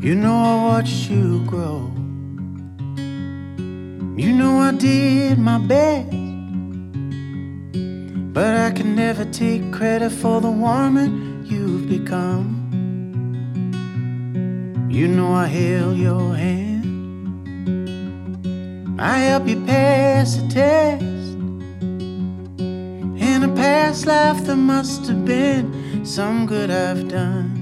You know I watched you grow. You know I did my best, but I can never take credit for the woman you've become. You know I held your hand, I helped you pass the test. In a past life there must have been some good I've done.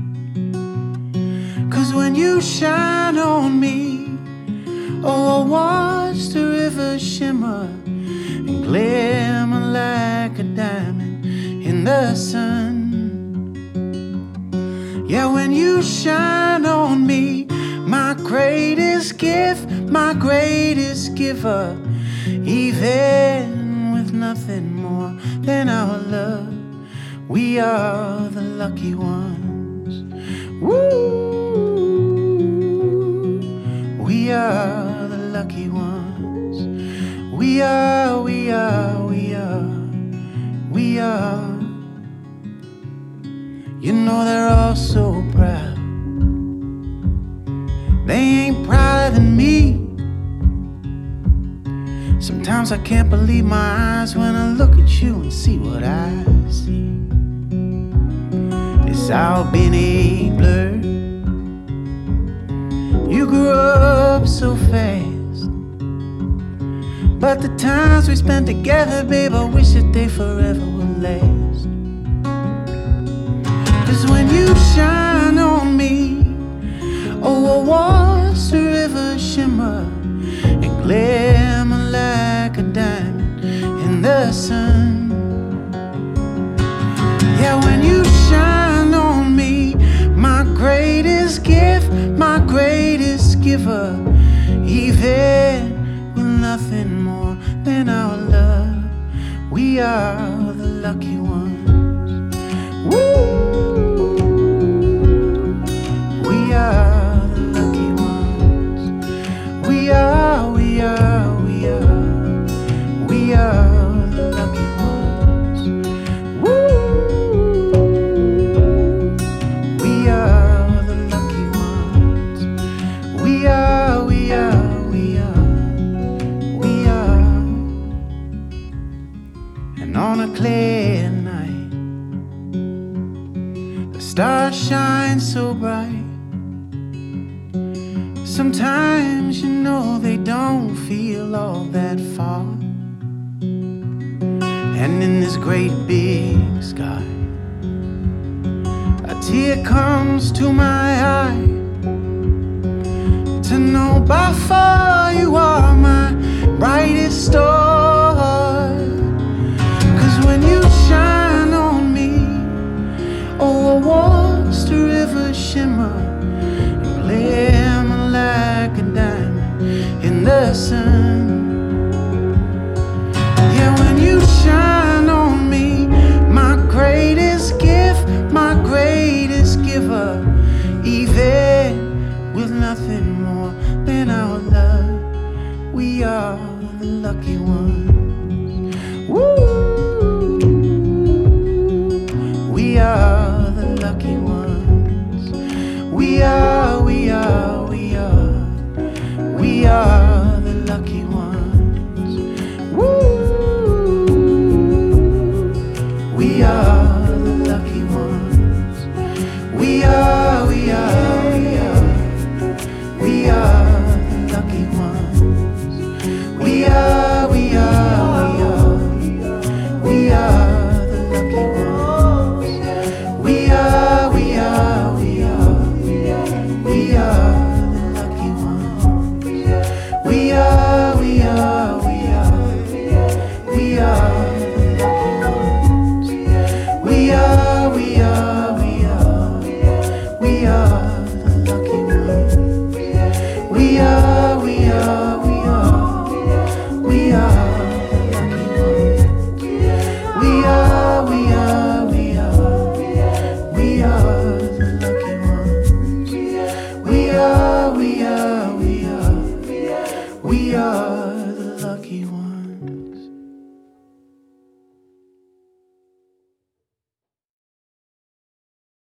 'Cause when you shine on me, oh, I watch the river shimmer and glimmer like a diamond in the sun. Yeah, when you shine on me, my greatest gift, my greatest giver, even with nothing more than our love, we are the lucky ones. Woo! We are the lucky ones. We are, we are, we are, we are. You know they're all so proud. They ain't prouder than me. Sometimes I can't believe my eyes when I look at you and see what I see. It's all been a blur. You grew up so fast, but the times we spent together, babe, I wish that they forever would last. 'Cause when you shine on me, oh, I watch the river shimmer and glimmer like a diamond in the sun. Yeah, when you shine on me, my greatest gift, my greatest giver, even with nothing more than our love, we are the lucky ones. Woo! We are the lucky ones. We are, we are, we are, we are the lucky ones. Woo! We are the lucky ones. We are, we are, we are, we are. And on a clear night, the stars shine so bright. Sometimes you know they don't feel all that far. And in this great big sky, a tear comes to my eye, to know by far you are my brightest star. 'Cause when you shine on me, oh, I watch the river shimmer and glimmer like a diamond in the sun. Yeah, when